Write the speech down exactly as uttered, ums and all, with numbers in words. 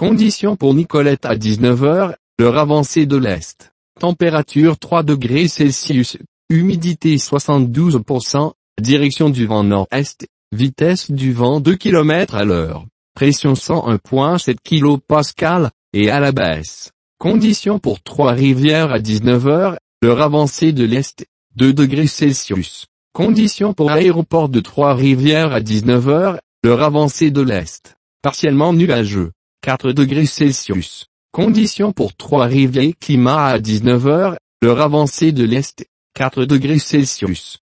Conditions pour Nicolette à dix-neuf heures, l'heure avancée de l'Est. Température trois degrés Celsius, humidité soixante-douze pour cent, direction du vent nord-est, vitesse du vent deux kilomètres à l'heure, pression cent un virgule sept kilopascales, et à la baisse. Conditions pour Trois-Rivières à dix-neuf heures, l'heure avancée de l'Est, deux degrés Celsius. Conditions pour Aéroport de Trois-Rivières à dix-neuf heures, l'heure avancée de l'Est, partiellement nuageux, quatre degrés Celsius. Conditions pour Trois-Rivières Climat à dix-neuf heures, l'heure avancée de l'Est, quatre degrés Celsius.